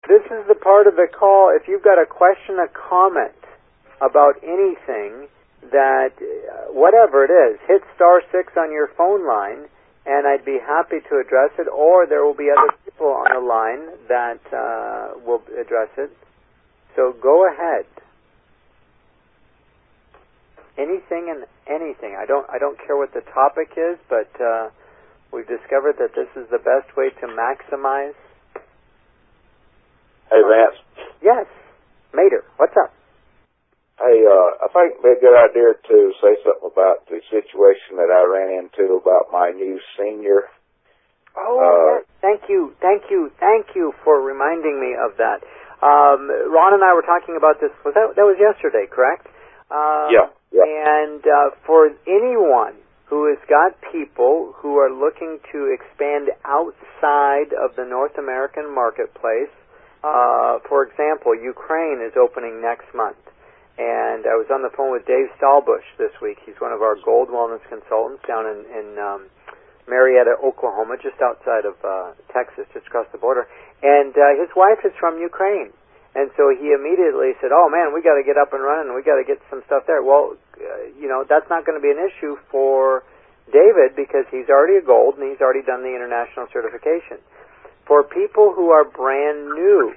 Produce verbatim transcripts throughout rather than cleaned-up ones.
this is the part of the call. If you've got a question, a comment about anything, that uh, whatever it is, hit star six on your phone line, and I'd be happy to address it. Or there will be other people on the line that uh, will address it. So go ahead. Anything and anything. I don't. I don't care what the topic is, but uh, we've discovered that this is the best way to maximize. Hey, Vance. Yes, Mater. What's up? Hey, uh, I think it'd be a good idea to say something about the situation that I ran into about my new senior. Oh, uh, yes. Thank you, thank you, thank you for reminding me of that. Um, Ron and I were talking about this. Was that that was yesterday, correct? Uh, yeah. Yeah. And uh, for anyone who has got people who are looking to expand outside of the North American marketplace, uh, for example, Ukraine is opening next month. And I was on the phone with Dave Stahlbush this week. He's one of our Gold Wellness consultants down in, in um, Marietta, Oklahoma, just outside of uh, Texas, just across the border. And uh, his wife is from Ukraine. And so he immediately said, oh, man, we got to get up and running. We got to get some stuff there. Well, uh, you know, that's not going to be an issue for David because he's already a gold and he's already done the international certification. For people who are brand new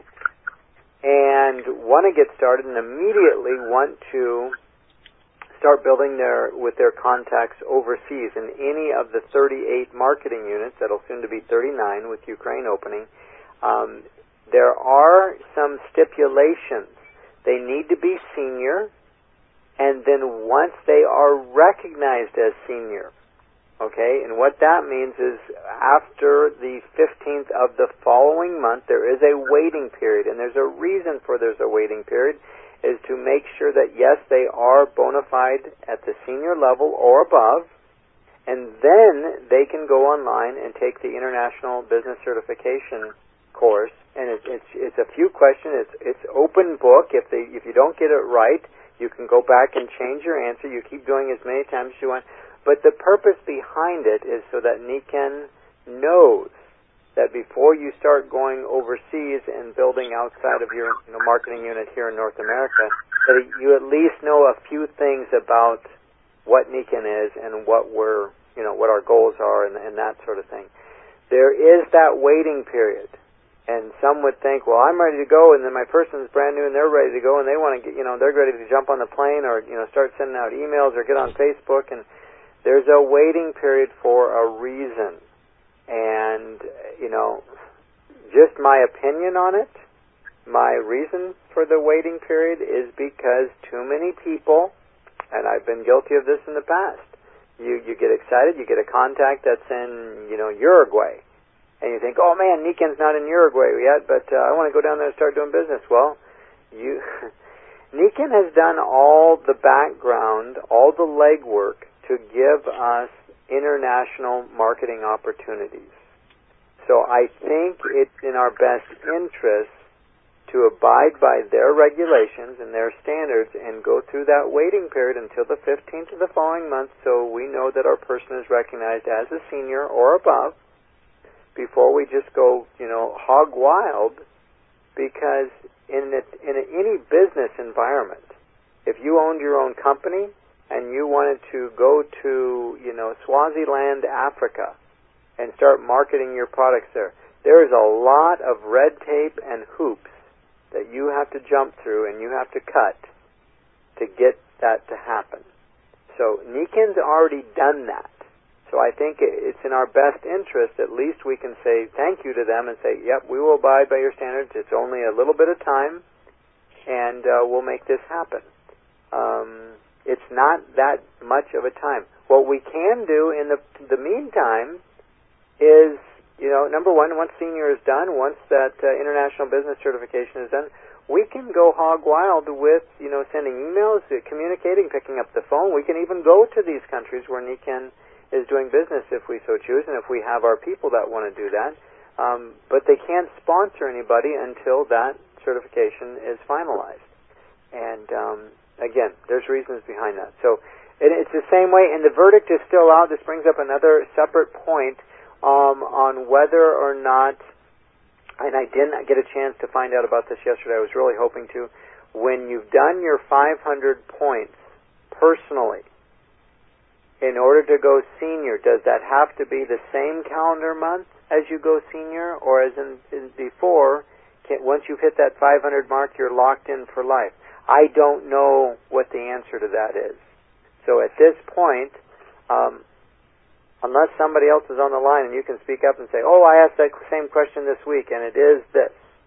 and want to get started and immediately want to start building their with their contacts overseas in any of the thirty-eight marketing units, that'll soon to be thirty-nine with Ukraine opening, um, there are some stipulations. They need to be senior, and then once they are recognized as senior, okay, and what that means is after the fifteenth of the following month, there is a waiting period, and there's a reason for there's a waiting period, is to make sure that, yes, they are bona fide at the senior level or above, and then they can go online and take the International Business Certification course, and it's it's, it's a few questions. It's it's open book. If they if you don't get it right, you can go back and change your answer. You keep doing as many times as you want. But the purpose behind it is so that Nikken knows that before you start going overseas and building outside of your you know, marketing unit here in North America, that you at least know a few things about what Nikken is and what we're you know what our goals are and, and that sort of thing. There is that waiting period. And some would think, well, I'm ready to go, and then my person's brand new, and they're ready to go, and they want to get, you know, they're ready to jump on the plane or, you know, start sending out emails or get on Facebook, and there's a waiting period for a reason. And, you know, just my opinion on it, my reason for the waiting period is because too many people, and I've been guilty of this in the past, you, you get excited, you get a contact that's in, you know, Uruguay. And you think, oh man, Nikken's not in Uruguay yet, but uh, I want to go down there and start doing business. Well, you, Nikken has done all the background, all the legwork to give us international marketing opportunities. So I think it's in our best interest to abide by their regulations and their standards and go through that waiting period until the fifteenth of the following month so we know that our person is recognized as a senior or above, before we just go, you know, hog wild, because in, a, in a, any business environment, if you owned your own company and you wanted to go to, you know, Swaziland, Africa, and start marketing your products there, there is a lot of red tape and hoops that you have to jump through and you have to cut to get that to happen. So Nikken's already done that. So I think it's in our best interest, at least we can say thank you to them and say, yep, we will abide by your standards. It's only a little bit of time, and uh, we'll make this happen. Um, it's not that much of a time. What we can do in the, the meantime is, you know, number one, once senior is done, once that uh, international business certification is done, we can go hog wild with, you know, sending emails, uh, communicating, picking up the phone. We can even go to these countries where Nikken is doing business if we so choose, and if we have our people that want to do that. Um, but they can't sponsor anybody until that certification is finalized. And um, again, there's reasons behind that. So it, it's the same way, and the verdict is still out. This brings up another separate point um, on whether or not and I didn't get a chance to find out about this yesterday. I was really hoping to. When you've done your five hundred points personally, in order to go senior, does that have to be the same calendar month as you go senior, or as in, in before, can, once you've hit that five hundred mark, you're locked in for life? I don't know what the answer to that is. So at this point, um, unless somebody else is on the line and you can speak up and say, oh, I asked that same question this week, and it is this,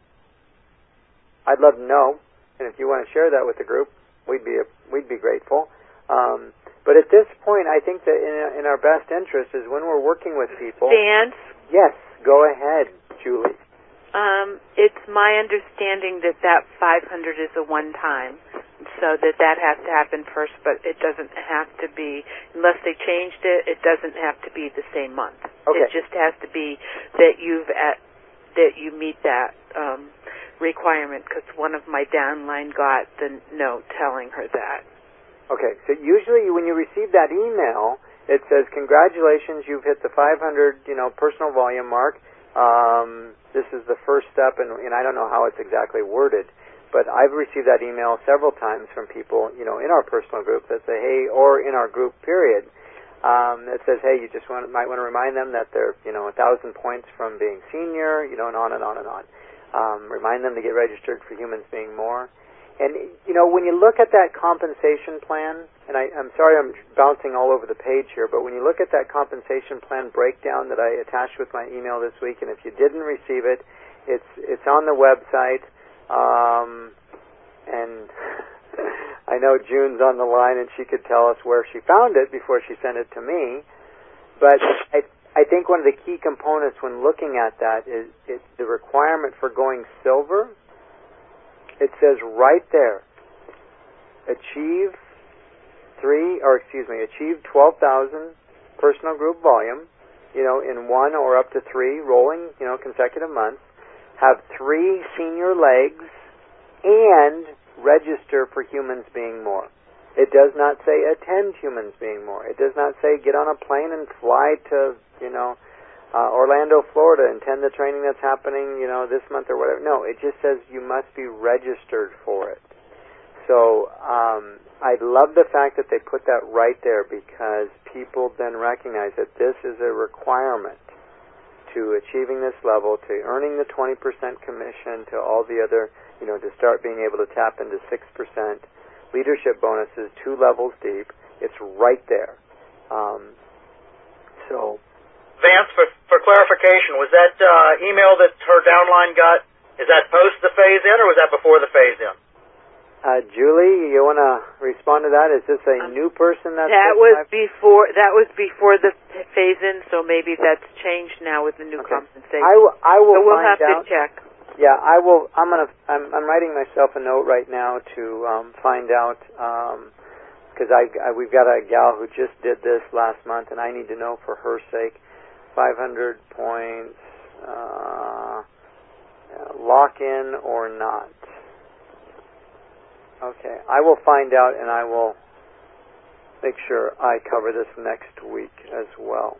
I'd love to know. And if you want to share that with the group, we'd be we'd be grateful. Um, but at this point, I think that in, in our best interest is when we're working with people. Vance? Yes, go ahead, Julie. Um, it's my understanding that that five hundred is a one-time, so that that has to happen first, but it doesn't have to be, unless they changed it, it doesn't have to be the same month. Okay. It just has to be that you've at, that you meet that um, requirement, because one of my downline got the note telling her that. Okay, so usually when you receive that email, it says, congratulations, you've hit the five hundred, you know, personal volume mark. Um, this is the first step, and, and I don't know how it's exactly worded, but I've received that email several times from people, you know, in our personal group that say, hey, or in our group period, um, that says, hey, you just want, might want to remind them that they're, you know, a thousand points from being senior, you know, and on and on and on. Um, remind them to get registered for Humans Being More. And, you know, when you look at that compensation plan, and I, I'm sorry I'm bouncing all over the page here, but when you look at that compensation plan breakdown that I attached with my email this week, and if you didn't receive it, it's it's on the website. Um, and I know June's on the line, and she could tell us where she found it before she sent it to me. But I, I think one of the key components when looking at that is it's the requirement for going silver. It says right there, achieve three, or excuse me, achieve twelve thousand personal group volume, you know, in one or up to three rolling, you know, consecutive months, have three senior legs, and register for Humans Being More. It does not say attend Humans Being More. It does not say get on a plane and fly to, you know, Uh, Orlando, Florida, and attend the training that's happening, you know, this month or whatever. No, it just says you must be registered for it. So um, I love the fact that they put that right there, because people then recognize that this is a requirement to achieving this level, to earning the twenty percent commission, to all the other, you know, to start being able to tap into six percent leadership bonuses, two levels deep. It's right there. Um, so... Vance, for, for clarification, was that uh, email that her downline got, is that post the phase-in, or was that before the phase-in? Uh, Julie, you want to respond to that? Is this a um, new person? That's that was before. That was before the phase-in, so maybe that's changed now with the new okay. compensation. I, w- I will. So we'll find have out. to check. Yeah, I will. I'm gonna. I'm, I'm writing myself a note right now to um, find out. Um, because I, I we've got a gal who just did this last month, and I need to know for her sake. five hundred points, uh, lock in or not. Okay, I will find out, and I will make sure I cover this next week as well.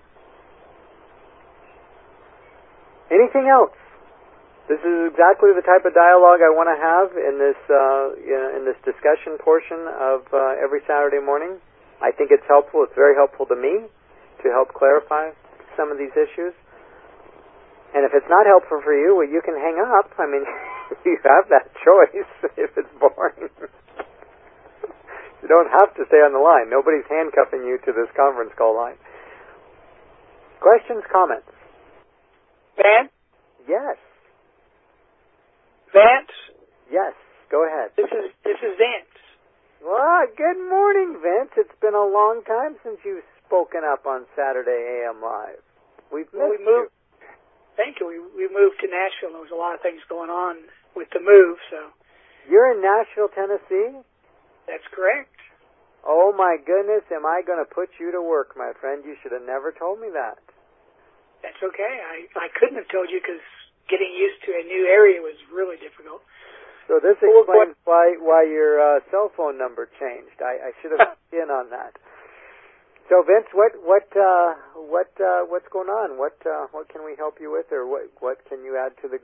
Anything else? This is exactly the type of dialogue I want to have in this uh, in this discussion portion of uh, every Saturday morning. I think it's helpful. It's very helpful to me to help clarify some of these issues. And if it's not helpful for you, well, you can hang up. I mean, you have that choice if it's boring. You don't have to stay on the line. Nobody's handcuffing you to this conference call line. Questions, comments? Vance? Yes. Vance? Yes, go ahead. This is this is Vance. Well, good morning, Vince. It's been a long time since you've spoken up on Saturday A M Live. We've Well, we missed moved. you. Thank you. We we moved to Nashville. There was a lot of things going on with the move, so. You're in Nashville, Tennessee? That's correct. Oh my goodness, am I going to put you to work, my friend? You should have never told me that. That's okay. I, I couldn't have told you because getting used to a new area was really difficult. So this explains why why your uh, cell phone number changed. I, I should have in on that. So Vince, what what uh, what uh, what's going on? What uh, what can we help you with, or what what can you add to the group?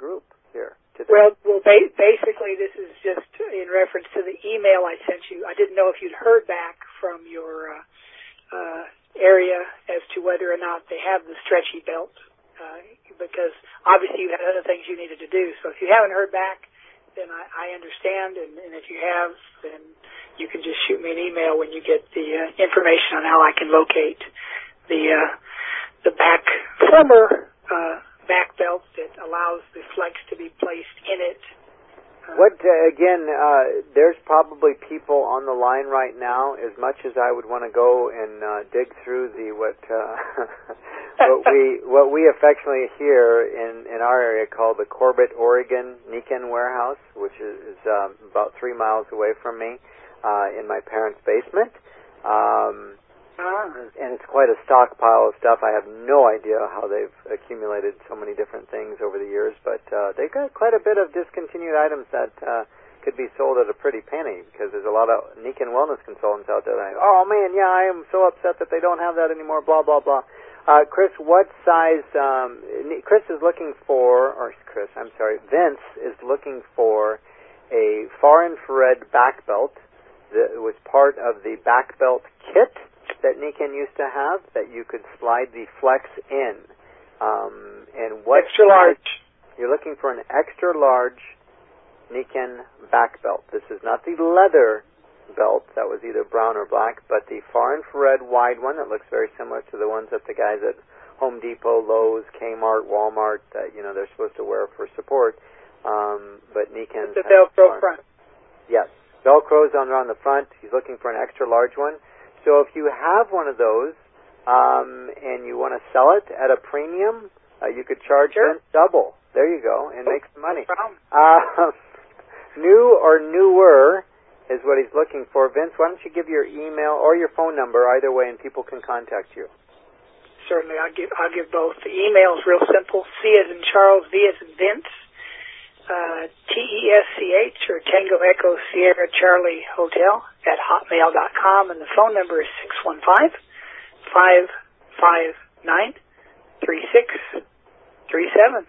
here today? Well, well, ba- basically, this is just in reference to the email I sent you. I didn't know if you'd heard back from your uh, uh, area as to whether or not they have the stretchy belt, uh, because obviously you had other things you needed to do. So if you haven't heard back, then I, I understand, and, and if you have, then you can just shoot me an email when you get the uh, information on how I can locate the uh, the back former uh, back belt that allows the flex to be placed in it. Uh, What uh, again? Uh, there's probably people on the line right now. As much as I would want to go and uh, dig through the what uh, what we what we affectionately here in in our area call the Corbett, Oregon Niken warehouse, which is, is um, about three miles away from me, uh, in my parents' basement. Um, And it's quite a stockpile of stuff. I have no idea how they've accumulated so many different things over the years, but uh, they've got quite a bit of discontinued items that uh, could be sold at a pretty penny, because there's a lot of Niken wellness consultants out there that, oh man, yeah, I am so upset that they don't have that anymore, blah, blah, blah. Uh, Chris, what size, um, Chris is looking for, or Chris, I'm sorry, Vince is looking for a far infrared back belt that was part of the back belt kit that Niken used to have, that you could slide the flex in. Um, and what extra large. You're looking for an extra large Niken back belt. This is not the leather belt that was either brown or black, but the far infrared wide one that looks very similar to the ones that the guys at Home Depot, Lowe's, Kmart, Walmart, that you know they're supposed to wear for support. Um, but Niken. The Velcro front. Yes, Velcro's on on the front. He's looking for an extra large one. So if you have one of those um, and you want to sell it at a premium, uh, you could charge sure. Vince double. There you go, and oh, make some money. No problem. Uh, new or newer is what he's looking for. Vince, why don't you give your email or your phone number, either way, and people can contact you. Certainly, I'll give I'll give both. The email is real simple: C as in Charles, V as in Vince, uh, T E S C H or Tango Echo Sierra Charlie Hotel at hotmail dot com, and the phone number is six one five, five five nine, three six three seven.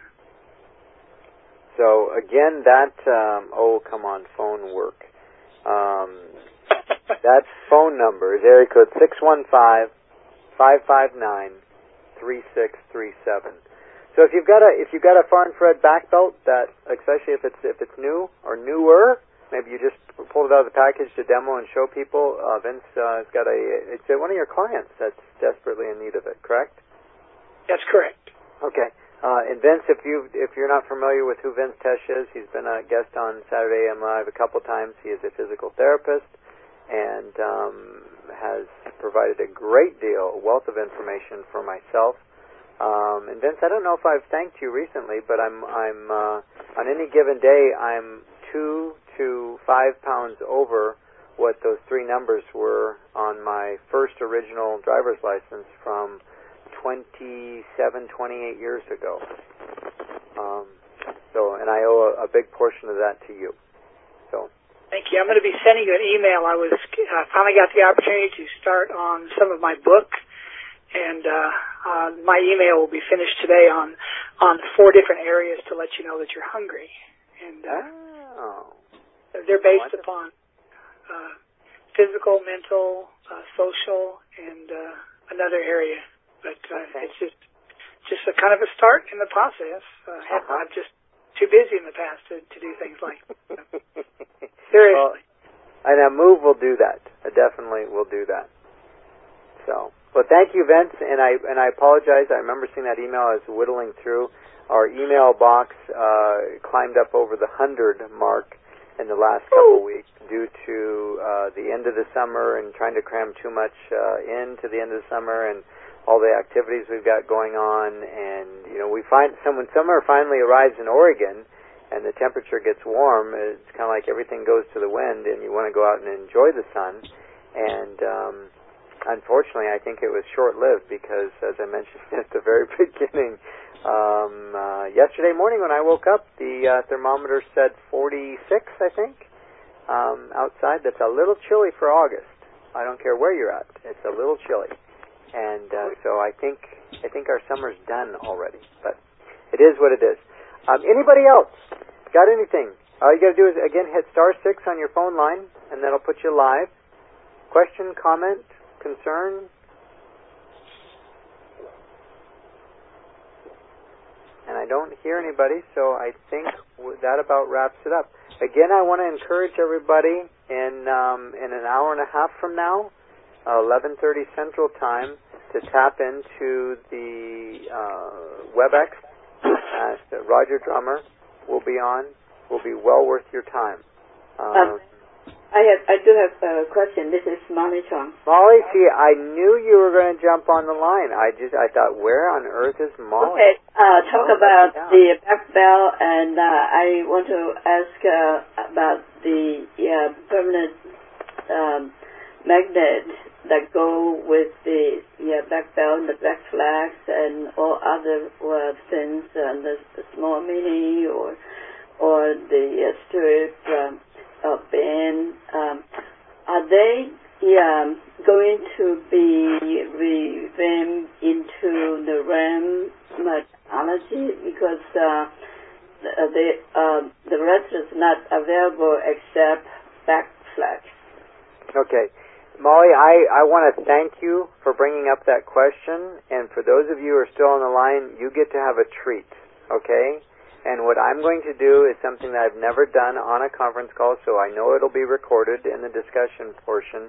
So again, that um, oh come on, phone work. Um, that phone number is area code six one five, five five nine, three six three seven. So if you've got a if you've got a far infrared back belt that, especially if it's if it's new or newer, maybe you just pulled it out of the package to demo and show people. Uh, Vince uh, has got a it's one of your clients that's desperately in need of it, correct? That's correct. Okay. Uh, and Vince, if you if you're not familiar with who Vince Tesh is, he's been a guest on Saturday A M Live a couple times. He is a physical therapist and um, has provided a great deal, a wealth of information for myself. Um, and Vince, I don't know if I've thanked you recently, but I'm I'm uh, on any given day I'm two to five pounds over what those three numbers were on my first original driver's license from twenty-seven, twenty-eight years ago. Um, so, and I owe a, a big portion of that to you. So. Thank you. I'm going to be sending you an email. I was uh, finally got the opportunity to start on some of my book. And uh, uh, my email will be finished today on on four different areas to let you know that you're hungry. And uh, oh. they're based Wonderful. upon uh, physical, mental, uh, social, and uh, another area. But uh, okay. it's just just a kind of a start in the process. Uh, uh-huh. I'm just too busy in the past to, to do things like that. Seriously. Well, and a move will do that. I definitely will do that. So. Well, thank you, Vince, and I and I apologize. I remember seeing that email. I was whittling through. Our email box uh, climbed up over the hundred mark in the last couple of weeks due to uh, the end of the summer and trying to cram too much uh, into the end of the summer and all the activities we've got going on. And you know, we find some when summer finally arrives in Oregon and the temperature gets warm, it's kind of like everything goes to the wind, and you want to go out and enjoy the sun. And um, unfortunately, I think it was short-lived because, as I mentioned at the very beginning, um, uh, yesterday morning when I woke up, the uh, thermometer said forty-six, I think, um, outside. That's a little chilly for August. I don't care where you're at. It's a little chilly. And uh, so I think I think our summer's done already. But it is what it is. Um, anybody else got anything? All you got to do is, again, hit star six on your phone line, and that'll put you live. Question, comment, concern? And I don't hear anybody, so I think that about wraps it up. Again, I want to encourage everybody in um, in an hour and a half from now, uh, eleven thirty Central Time, to tap into the uh, WebEx. Uh, Roger Drummer will be on. Will be well worth your time. Um, um, I have, I do have a question. This is Molly Chong. Molly, see, I knew you were going to jump on the line. I just, I thought, where on earth is Molly? Okay, uh, talk oh, about the back bell, and uh, I want to ask uh, about the uh, permanent um, magnet that go with the yeah, black belt and the black flags and all other uh, things, and the, the small mini or or the uh, strip um, uh, band. Um, are they yeah, going to be revamped into the RAM methodology? Because uh, the uh, the rest is not available except back flags. Okay. Molly, I, I want to thank you for bringing up that question, and for those of you who are still on the line, you get to have a treat, okay? And what I'm going to do is something that I've never done on a conference call, so I know it'll be recorded in the discussion portion.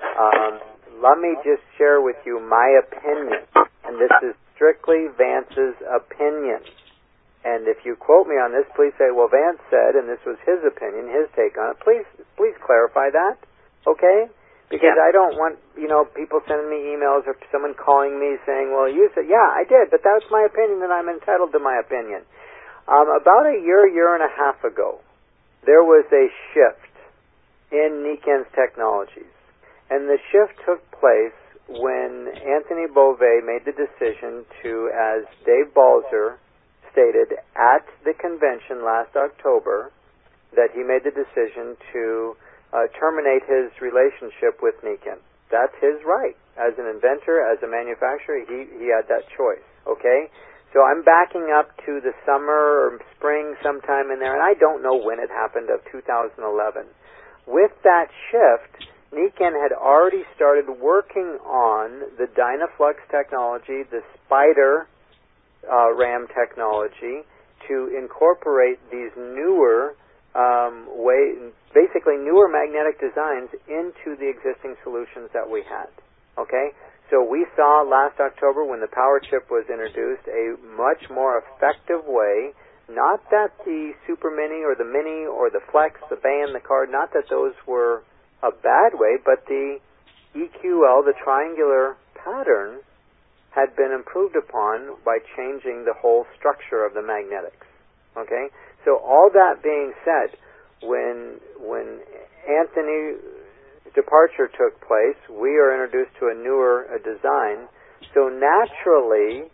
Um, let me just share with you my opinion, and this is strictly Vance's opinion. And if you quote me on this, please say, well, Vance said, and this was his opinion, his take on it. Please, please clarify that, okay? Because yeah. I don't want, you know, people sending me emails or someone calling me saying, well, you said, yeah, I did, but that's my opinion, and I'm entitled to my opinion. Um, about a year, year and a half ago, there was a shift in Niken's technologies. And the shift took place when Anthony Beauvais made the decision to, as Dave Balzer stated at the convention last October, that he made the decision to uh, terminate his relationship with Niken. That's his right. As an inventor, as a manufacturer, he, he had that choice, okay? So I'm backing up to the summer or spring sometime in there, and I don't know when it happened, of two thousand eleven. With that shift, Niken had already started working on the Dynaflux technology, the Spider uh, RAM technology, to incorporate these newer, um, way, basically newer magnetic designs into the existing solutions that we had. Okay? So we saw last October when the Power Chip was introduced a much more effective way, not that the Super Mini or the Mini or the Flex, the Band, the Card, not that those were a bad way, but the E Q L, the triangular pattern, had been improved upon by changing the whole structure of the magnetics. Okay? So all that being said, when when Anthony departure took place, we are introduced to a newer uh, design. So naturally,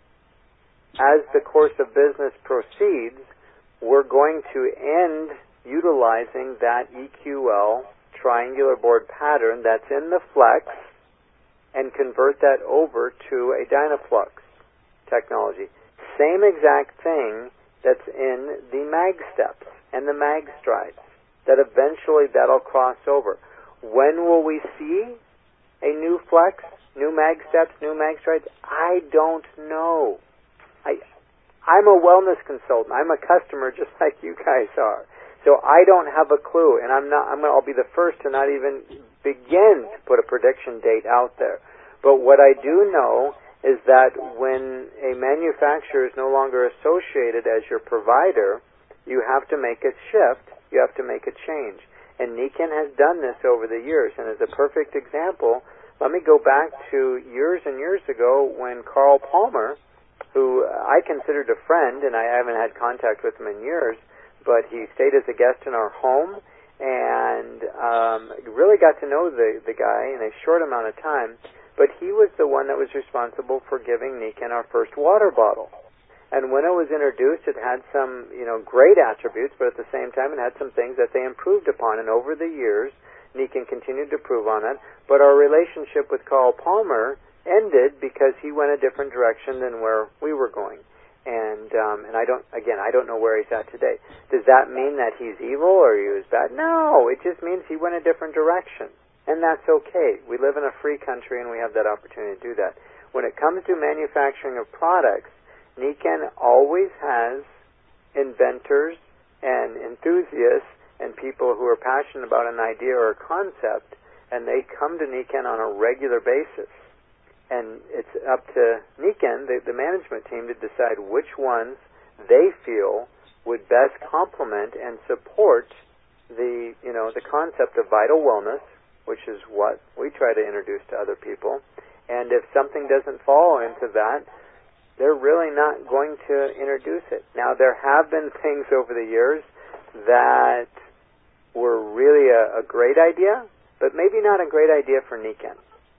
as the course of business proceeds, we're going to end utilizing that E Q L triangular board pattern that's in the Flex and convert that over to a Dynaflux technology. Same exact thing that's in the mag steps and the mag strides, that eventually that'll cross over. When will we see a new Flex, new mag steps, new mag strides? I don't know. I, I'm a wellness consultant. I'm a customer just like you guys are. So I don't have a clue, and I'm not. I'm. I'll be the first to not even begin to put a prediction date out there. But what I do know is that when a manufacturer is no longer associated as your provider, you have to make a shift. You have to make a change. And Niken has done this over the years. And as a perfect example, let me go back to years and years ago when Carl Palmer, who I considered a friend, and I haven't had contact with him in years, but he stayed as a guest in our home and um, really got to know the, the guy in a short amount of time. But he was the one that was responsible for giving Niken our first water bottle. And when it was introduced, it had some, you know, great attributes, but at the same time, it had some things that they improved upon. And over the years, Niken continued to improve on it. But our relationship with Carl Palmer ended because he went a different direction than where we were going. And um, and I don't again I don't know where he's at today. Does that mean that he's evil or he was bad? No, it just means he went a different direction, and that's okay. We live in a free country and we have that opportunity to do that. When it comes to manufacturing of products, Nikken always has inventors and enthusiasts and people who are passionate about an idea or a concept, and they come to Nikken on a regular basis. And it's up to Nikken, the, the management team, to decide which ones they feel would best complement and support the, you know, the concept of vital wellness, which is what we try to introduce to other people. And if something doesn't fall into that, they're really not going to introduce it. Now, there have been things over the years that were really a, a great idea, but maybe not a great idea for Nikken.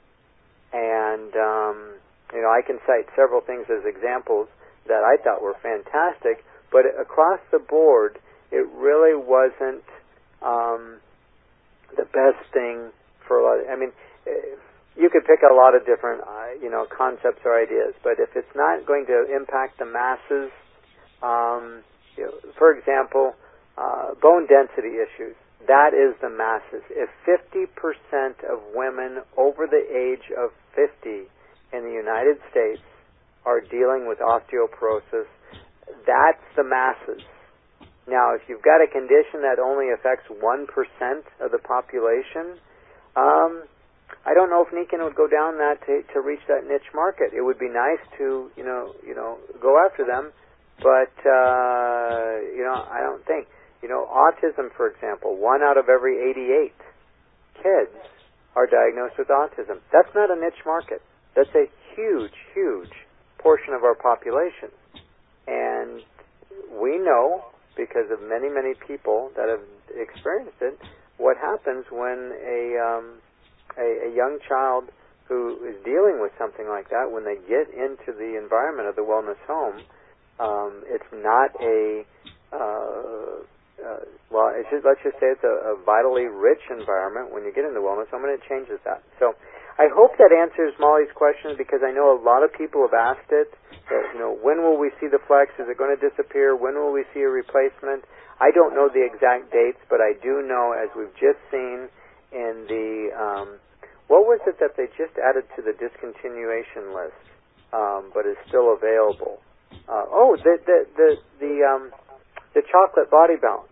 And, um, you know, I can cite several things as examples that I thought were fantastic, but across the board, it really wasn't um, the best thing for a lot of, I mean, you could pick a lot of different, uh, you know, concepts or ideas, but if it's not going to impact the masses, um, you know, for example, uh, bone density issues. That is the masses. If fifty percent of women over the age of fifty in the United States are dealing with osteoporosis, that's the masses. Now, if you've got a condition that only affects one percent of the population, um, I don't know if Nikken would go down that to, to reach that niche market. It would be nice to, you know, you know, go after them, but, uh, you know, I don't think. You know, autism, for example, one out of every eighty-eight kids are diagnosed with autism. That's not a niche market. That's a huge, huge portion of our population. And we know, because of many, many people that have experienced it, what happens when a, um, a, a young child who is dealing with something like that, when they get into the environment of the wellness home, um, it's not a... Uh, Uh, well, it's just, let's just say it's a, a vitally rich environment when you get into wellness. I'm going to change that. So I hope that answers Molly's question, because I know a lot of people have asked it. That, you know, when will we see the Flex? Is it going to disappear? When will we see a replacement? I don't know the exact dates, but I do know, as we've just seen in the, um, what was it that they just added to the discontinuation list, um, but is still available? Uh, oh, the the the the, um, the chocolate body balance.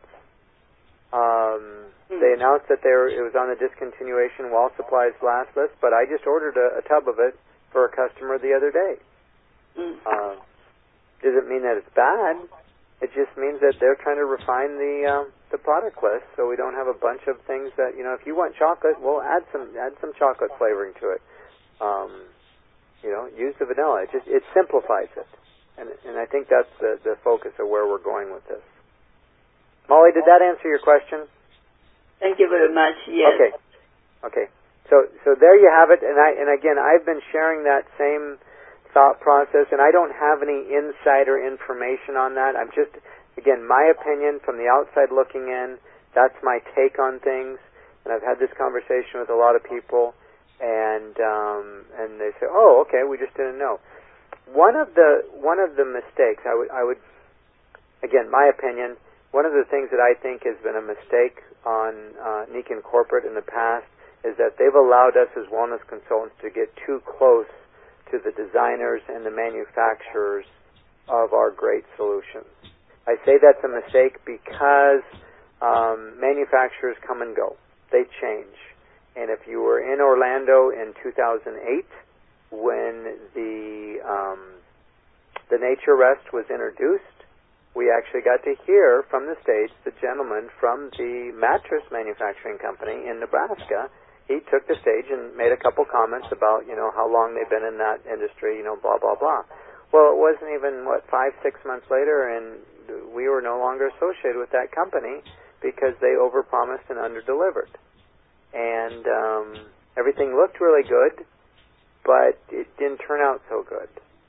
Um, mm. They announced that they were, it was on the discontinuation while supplies last list, but I just ordered a, a tub of it for a customer the other day. Mm. Uh, doesn't mean that it's bad. It just means that they're trying to refine the um, the product list, so we don't have a bunch of things that, you know, if you want chocolate, we'll add some add some chocolate flavoring to it. Um, you know, use the vanilla. It just it simplifies it, and and I think that's the the focus of where we're going with this. Molly, did that answer your question? Thank you very much. Yes. Okay. Okay. So so there you have it. And I and again, I've been sharing that same thought process, and I don't have any insider information on that. I'm just, again, my opinion from the outside looking in. That's my take on things. And I've had this conversation with a lot of people, and um, and they say, "Oh, okay, we just didn't know." One of the one of the mistakes I would I would again, my opinion. One of the things that I think has been a mistake on uh, Nikken Corporate in the past is that they've allowed us as wellness consultants to get too close to the designers and the manufacturers of our great solutions. I say that's a mistake because um, manufacturers come and go. They change. And if you were in Orlando in two thousand eight when the um, the Nature Rest was introduced, we actually got to hear from the stage the gentleman from the mattress manufacturing company in Nebraska. He took the stage and made a couple comments about, you know, how long they've been in that industry, you know, blah, blah, blah. Well, it wasn't even, what, five, six months later, and we were no longer associated with that company because they overpromised and underdelivered. And um, everything looked really good, but it didn't turn out so good.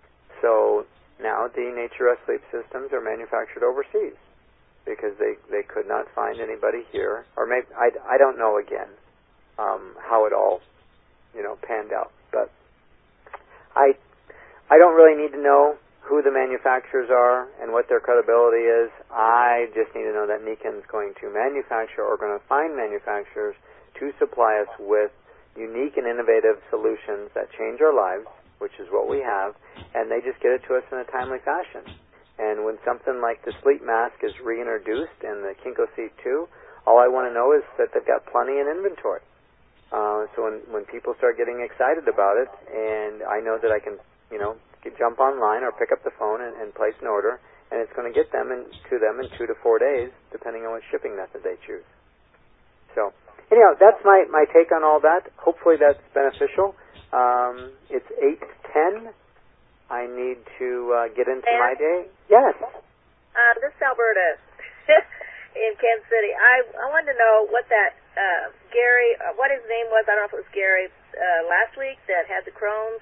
So now the Nature Rest sleep systems are manufactured overseas because they, they could not find anybody here. Or maybe, I, I don't know again um, how it all, you know, panned out. But I I don't really need to know. who the manufacturers are and what their credibility is. I just need to know that Niken's going to manufacture or going to find manufacturers to supply us with unique and innovative solutions that change our lives, which is what we have, and they just get it to us in a timely fashion. And when something like the sleep mask is reintroduced in the Kinko Seat two, all I want to know is that they've got plenty in inventory. Uh, so when, when people start getting excited about it, and I know that I can, you know, get, jump online or pick up the phone and, and place an order, and it's going to get them in, to them in two to four days, depending on what shipping method they choose. So, anyhow, that's my, my take on all that. Hopefully that's beneficial. Um, it's eight ten. I need to uh, get into Dan? my day. Yes. Uh, this is Alberta in Kansas City. I I wanted to know what that uh, Gary, uh, what his name was. I don't know if it was Gary uh, last week that had the Crohn's.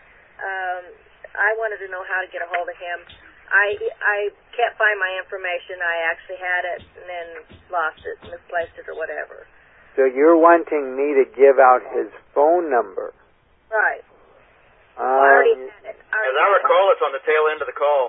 Um, I wanted to know how to get a hold of him. I I can't find my information. I actually had it and then lost it, misplaced it, or whatever. So you're wanting me to give out his phone number? Right. Um, well, I already had it. I As I recall, it's on the tail end of the call.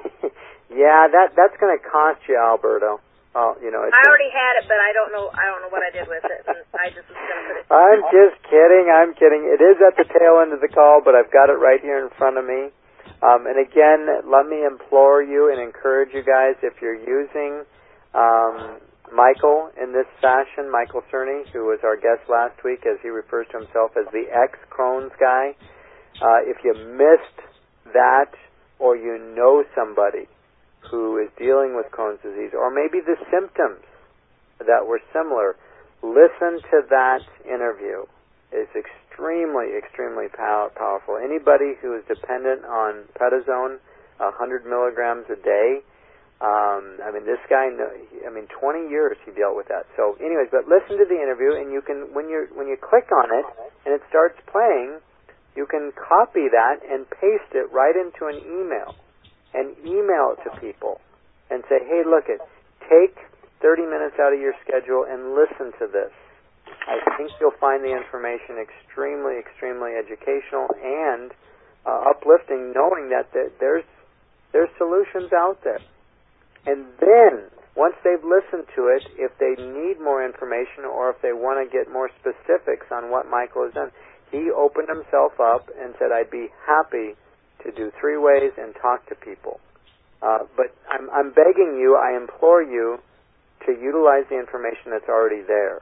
yeah, that that's going to cost you, Alberto. Oh, you know. It's I already had it, but I don't know. I don't know what I did with it. And I just was going to put it. I'm just kidding. I'm kidding. It is at the tail end of the call, but I've got it right here in front of me. Um, and again, let me implore you and encourage you guys, if you're using um, Michael in this fashion, Michael Cerny, who was our guest last week, as he refers to himself as the ex-Crohn's guy. Uh, if you missed that, or you know somebody who is dealing with Crohn's disease, or maybe the symptoms that were similar, listen to that interview. It's extremely, extremely pow- powerful. Anybody who is dependent on prednisone, one hundred milligrams a day, um, I mean, this guy, I mean, twenty years he dealt with that. So anyways, but listen to the interview, and you can, when you when you click on it, and it starts playing, you can copy that and paste it right into an email and email it to people and say, hey, look, it, take thirty minutes out of your schedule and listen to this. I think you'll find the information extremely, extremely educational and uh, uplifting, knowing that th- there's there's solutions out there. And then, once they've listened to it, if they need more information or if they want to get more specifics on what Michael has done, he opened himself up and said, I'd be happy to do three ways and talk to people. Uh, but I'm, I'm begging you, I implore you to utilize the information that's already there.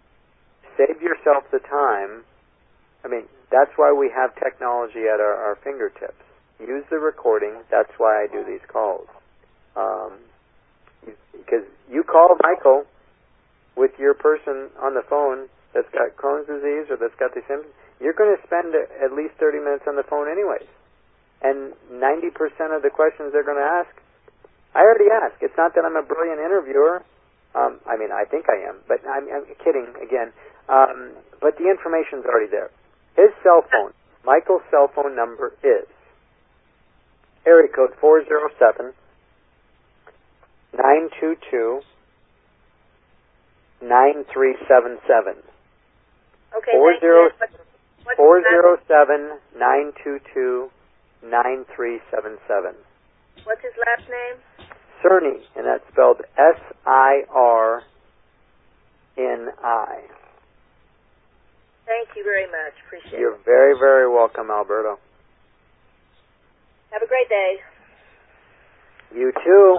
Save yourself the time. I mean, that's why we have technology at our, our fingertips. Use the recording. That's why I do these calls. Um, because you call Michael with your person on the phone that's got Crohn's disease or that's got these symptoms, you're going to spend at least thirty minutes on the phone anyways. And ninety percent of the questions they're going to ask, I already asked. It's not that I'm a brilliant interviewer. Um, I mean, I think I am, but I'm, I'm kidding again. Um, but the information's already there. His cell phone, Michael's cell phone number is area code four zero seven, nine two two, nine three seven seven. Okay, four zero seven, nine two two, nine three seven seven. What's his last name? Cerny, and that's spelled S I R N I. Thank you very much. Appreciate You're it. You're very, very welcome, Alberto. Have a great day. You too.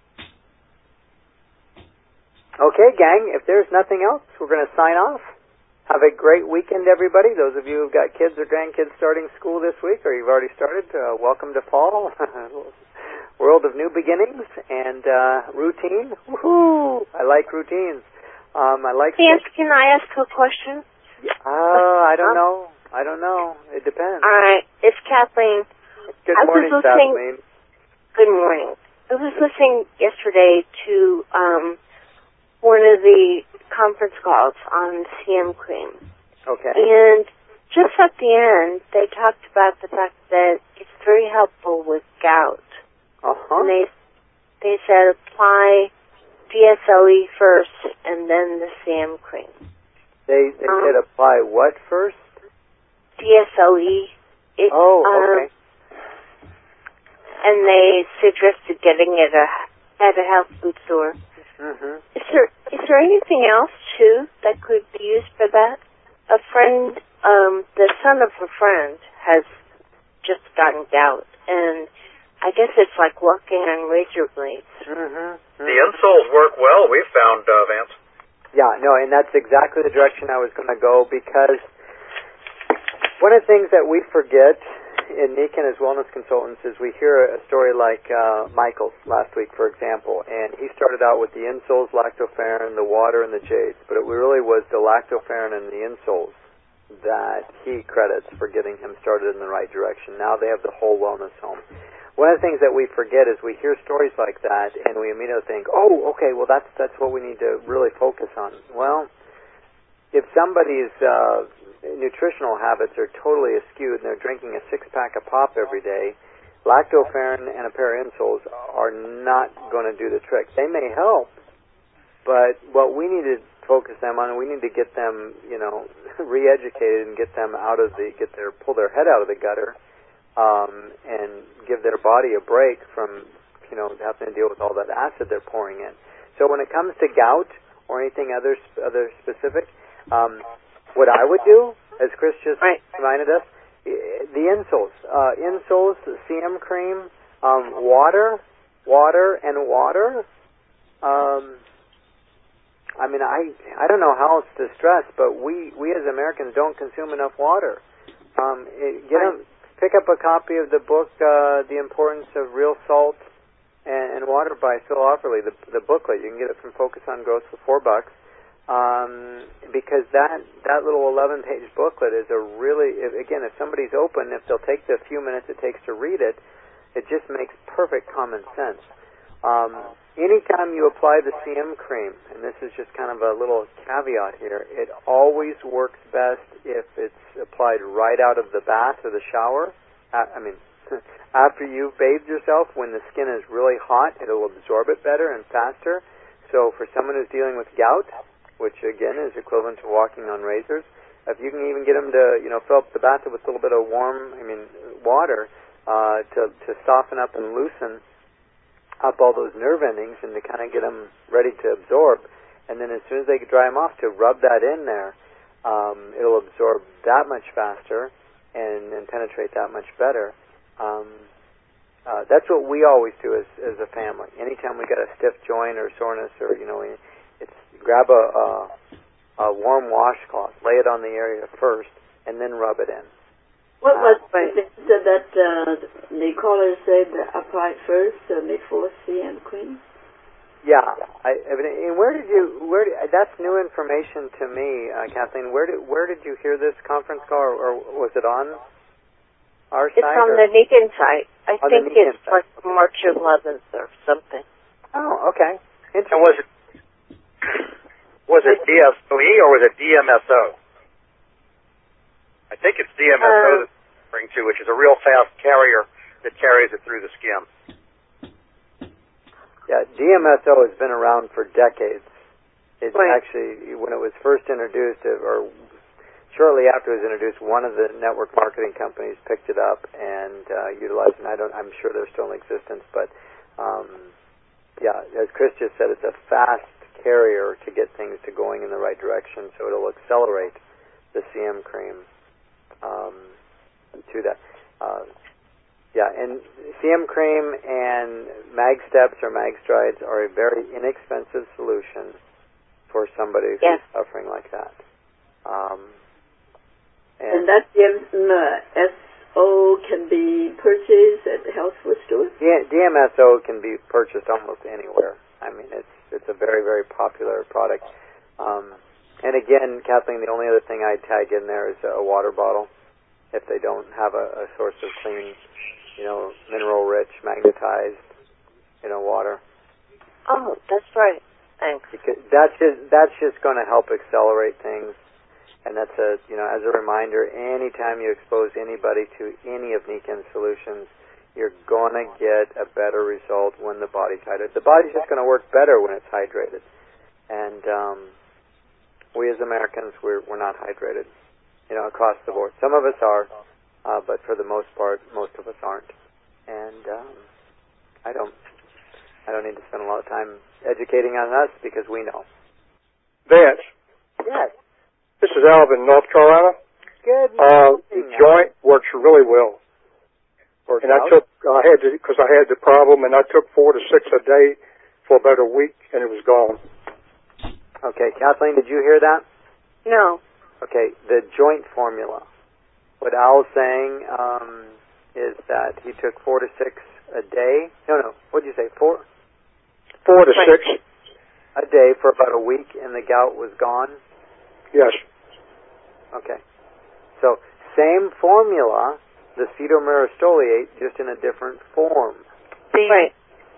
Okay, gang, if there's nothing else, we're going to sign off. Have a great weekend, everybody. Those of you who've got kids or grandkids starting school this week, or you've already started, uh, welcome to fall. World of new beginnings and uh, routine. Woohoo! I like routines. Um, I like. Yes, can I ask a question? Uh, I don't know. I don't know. It depends. All right. It's Kathleen. Good I morning, was listening, Kathleen. Good morning. I was listening yesterday to um, one of the conference calls on C M cream. Okay. And just at the end, they talked about the fact that it's very helpful with gout. Uh-huh. And they, they said apply D S L E first and then the C M cream. They, they um, said apply what first? D S L E. It, Oh, um, okay. and they suggested getting it a, at a health food store. Mm-hmm. Is there is there anything else too that could be used for that? A friend, um, the son of a friend, has just gotten gout, and I guess it's like walking on razor blades. Mm-hmm. Mm-hmm. The insoles work well, we've found, uh, Vance. Yeah, no, and that's exactly the direction I was going to go, because one of the things that we forget in Nikken as wellness consultants is we hear a story like uh, Michael's last week, for example, and he started out with the insoles, lactoferrin, the water, and the jades, but it really was the lactoferrin and the insoles that he credits for getting him started in the right direction. Now they have the whole wellness home. One of the things that we forget is we hear stories like that, and we immediately think, oh, okay, well, that's that's what we need to really focus on. Well, if somebody's uh, nutritional habits are totally askew and they're drinking a six-pack of pop every day, lactoferrin and a pair of insoles are not going to do the trick. They may help, but what we need to focus them on, we need to get them, you know, re-educated and get them out of the, get their, pull their head out of the gutter, um, and give their body a break from, you know, having to deal with all that acid they're pouring in. So when it comes to gout or anything other other specific, um, what I would do, as Chris just right. reminded us, the insoles, uh, insoles, C M cream, um, water, water, and water. Um, I mean, I I don't know how else to stress, but we we as Americans don't consume enough water. Um, it, get right. them. Pick up a copy of the book, uh, The Importance of Real Salt and, and Water by Phil Offerly, the, the booklet. You can get it from Focus on Growth for four bucks. Um, because that, that little eleven-page booklet is a really, if, again, if somebody's open, if they'll take the few minutes it takes to read it, it just makes perfect common sense. Um, anytime you apply the C M cream, and this is just kind of a little caveat here, it always works best if it's applied right out of the bath or the shower. I mean, after you've bathed yourself, when the skin is really hot, it'll absorb it better and faster. So for someone who's dealing with gout, which again is equivalent to walking on razors, if you can even get them to, you know, fill up the bathtub with a little bit of warm, I mean, water uh, to to soften up and loosen up all those nerve endings and to kind of get them ready to absorb, and then as soon as they dry them off, to rub that in there, um, it'll absorb that much faster and, and penetrate that much better. Um, uh, that's what we always do as, as a family. Anytime we got a stiff joint or soreness, or you know, it's grab a, a, a warm washcloth, lay it on the area first, and then rub it in. What was uh, the thing that uh, the caller said apply first uh, before C M cream? Yeah, I, I mean, and where did you? Where did, that's new information to me, uh, Kathleen. Where did where did you hear this conference call, or, or was it on our it's site? It's on or? the Nikken site. I on think it's site. Like March eleventh or something. Oh, okay. And was it was it D S O E or was it D M S O? I think it's D M S O uh, that's referring to, which is a real fast carrier that carries it through the skin. Yeah, D M S O has been around for decades. It's right. actually, when it was first introduced, or shortly after it was introduced, one of the network marketing companies picked it up and uh, utilized it. And I don't, I'm sure they're still in existence, but um, yeah, as Chris just said, it's a fast carrier to get things to going in the right direction, so it'll accelerate the C M cream. Um, to that. Uh, yeah, and C M cream and Mag Steps or Mag Strides are a very inexpensive solution for somebody yes. who's suffering like that. Um, and, and that D M S O can be purchased at the health food store? Yeah, D M S O can be purchased almost anywhere. I mean, it's it's a very, very popular product. Um, And again, Kathleen, the only other thing I'd tag in there is a water bottle. If they don't have a, a source of clean, you know, mineral-rich, magnetized, you know, water. Oh, that's right. Thanks. Because that's just that's just going to help accelerate things. And that's a, you know, as a reminder, anytime you expose anybody to any of Nikken's solutions, you're going to get a better result when the body's hydrated. The body's just going to work better when it's hydrated. And um, we as Americans, we're, we're not hydrated, you know, across the board. Some of us are, uh, but for the most part, most of us aren't. And um, I don't. I don't need to spend a lot of time educating on us because we know. Vince. Yes. This is Alvin, North Carolina. Good Uh, morning. the joint works really well. Works and I out? took, I had to, because I had the problem, and I took four to six a day for about a week, and it was gone. Okay, Kathleen, did you hear that? No. Okay, the joint formula. What Al's saying um, is that he took four to six a day. No, no. What did you say? Four? Four to Right. six. A day for about a week, and the gout was gone? Yes. Okay. So, same formula, the cetomyrostoliate, just in a different form. The, Right.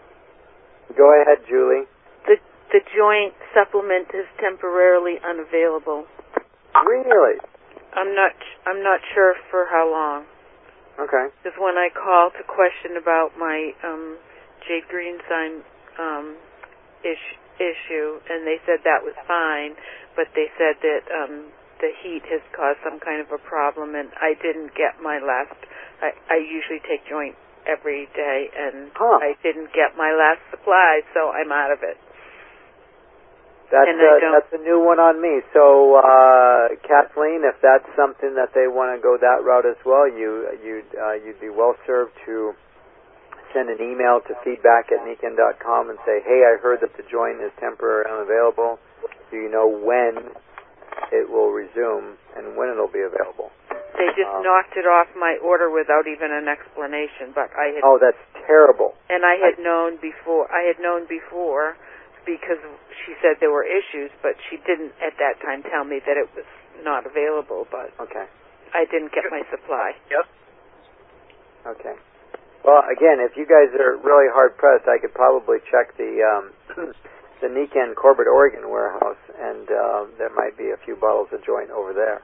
Go ahead, Julie. the the joint supplement is temporarily unavailable. Really? I'm not I'm not sure for how long. Okay. Because when I called to question about my um, Jade Greenstein um, ish, issue, and they said that was fine, but they said that um, the heat has caused some kind of a problem, and I didn't get my last. I, I usually take joint every day, and Huh. I didn't get my last supply, so I'm out of it. That's And I uh, don't- that's a new one on me. So, uh, Kathleen, if that's something that they want to go that route as well, you you'd uh, you'd be well served to send an email to feedback at niken dot com and say, hey, I heard that the joint is temporarily unavailable. Do you know when it will resume and when it'll be available? They just Um, knocked it off my order without even an explanation. But I had, Oh, that's terrible. and I had I- known before. I had known before because she said there were issues, but she didn't at that time tell me that it was not available. But Okay. I didn't get my supply. Yep. Okay. Well, again, if you guys are really hard pressed, I could probably check the um, the Niken Corbett, Oregon warehouse, and uh, there might be a few bottles of joint over there.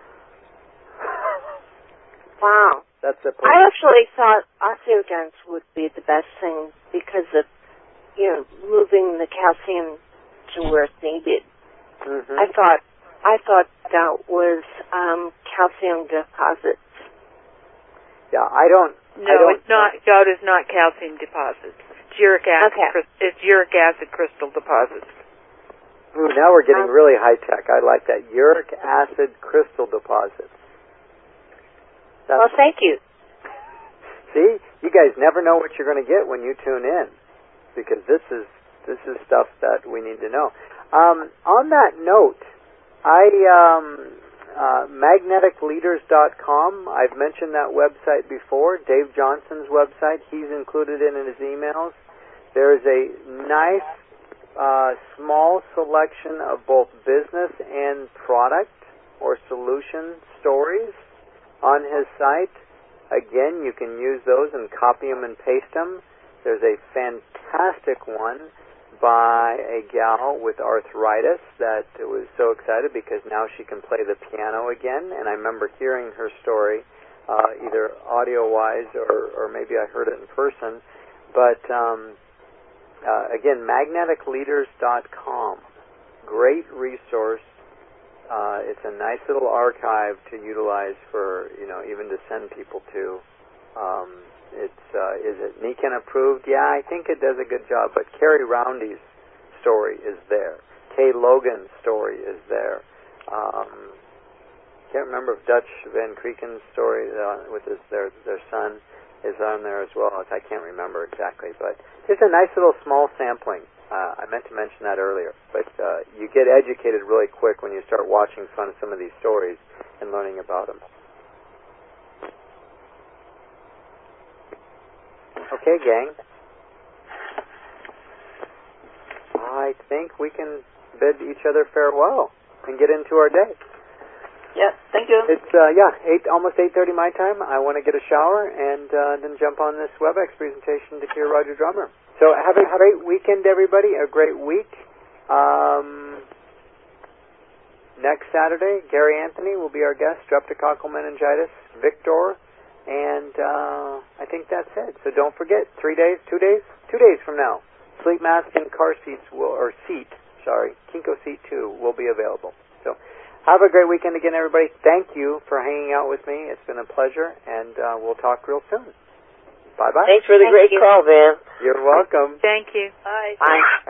Wow. That's a I actually thought Osteogents would be the best thing because of, you know, moving the calcium to where it's needed. Mm-hmm. I thought, I thought that was um, calcium deposits. Yeah, I don't. No, I don't, it's not. Gout is not calcium deposits. It's uric acid. Okay. crys- It's uric acid crystal deposits. Ooh, now we're getting Um, really high tech. I like that. Uric acid crystal deposits. That's, Well, thank you. see, you guys never know what you're going to get when you tune in, because this is this is stuff that we need to know. Um, on that note, I um, uh, magnetic leaders dot com. I've mentioned that website before. Dave Johnson's website. He's included it in his emails. There is a nice uh, small selection of both business and product or solution stories on his site. Again, you can use those and copy them and paste them. There's a fantastic one by a gal with arthritis that was so excited because now she can play the piano again. And I remember hearing her story, uh, either audio-wise or, or maybe I heard it in person. But um, uh, again, magnetic leaders dot com. Great resource. Uh, it's a nice little archive to utilize for, you know, even to send people to. Um, it's uh, is it Niken approved? Yeah, I think it does a good job. But Carrie Roundy's story is there. Kay Logan's story is there. Um, can't remember if Dutch Van Creeken's story uh, with his, their their son is on there as well. I can't remember exactly, but it's a nice little small sampling. Uh, I meant to mention that earlier, but uh, you get educated really quick when you start watching some, some of these stories and learning about them. Okay, gang. I think we can bid each other farewell and get into our day. Yep, thank you. It's uh, yeah, eight almost eight thirty my time. I want to get a shower and uh, then jump on this WebEx presentation to hear Roger Drummer. So have a great weekend, everybody. A great week. Um, next Saturday, Gary Anthony will be our guest. Streptococcal meningitis, Victor, and uh, I think that's it. So don't forget, three days, two days, two days from now, sleep mask and car seats will, or seat, sorry, Kinko Seat two will be available. So have a great weekend again, everybody. Thank you for hanging out with me. It's been a pleasure, and uh, we'll talk real soon. Bye-bye. Thanks for the Thank great you. call, Van. You're welcome. Thank you. Bye. Bye.